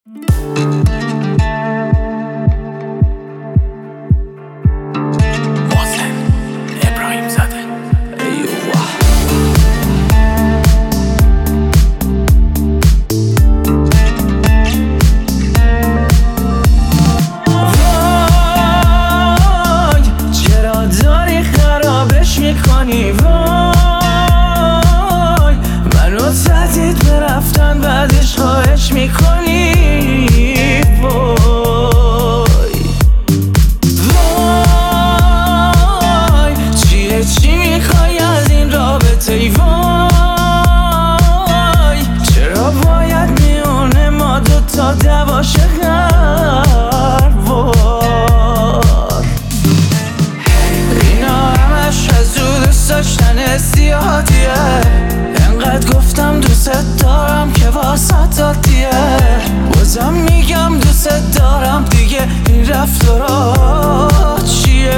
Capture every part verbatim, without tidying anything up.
میکنی وای منو تهدید به رفتن بعدش خواهش میکنی وای وای چیه چی میخوای از این رابطه ای وای چرا باید میونه ما دوتا دواشه غر وای اینا همش از او دوست داشتن زیادیه انقدر گفتم دوست دارم که واسط عادیه بازم میگم دوست دارم دیگه این رفتارا چیه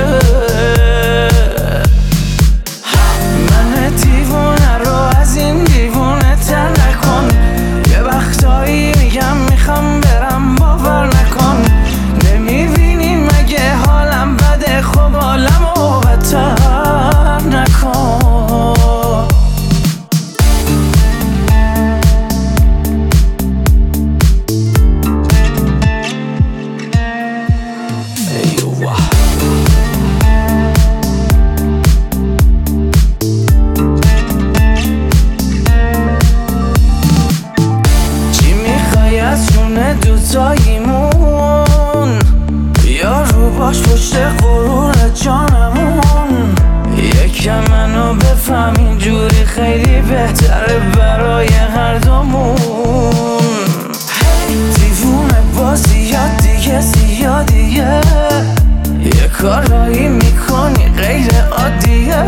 من دیوونه رو از این دیوونه تر نکن یه وقتایی میگم میخوام برم باور نکن نمیبینی مگه حالم بده خب حالمو بدتر نکن دوتاییمون یا رو باش پشت غرور جانمون یکم منو بفهم اینجوری خیلی بهتره برای هر دومون دیوونه بازی یا دیگه زیادیه یه کارایی میکنی غیر عادیه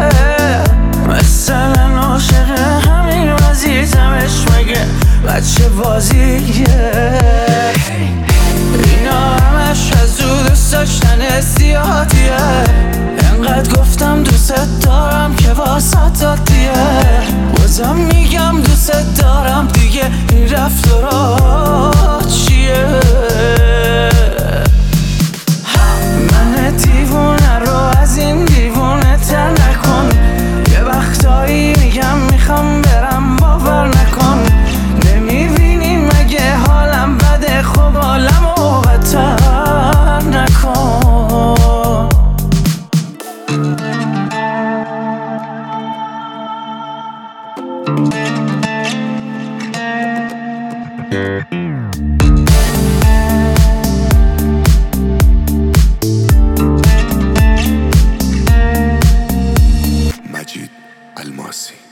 مثلا عاشق همین وزیرتمش مگه بچه بازیه اینا همش از او دوست داشتن زیادیه انقدر گفتم دوست دارم که واسط عادیه بازم میگم دوست دارم دیگه این رفتارا چیه من دیوونه رو از این دیوونه تر نکن یه وقتایی میگم میخوام برم باور نکن نمیبینی مگه حالم بده خب حالمو بدتر نکن مجید الماسی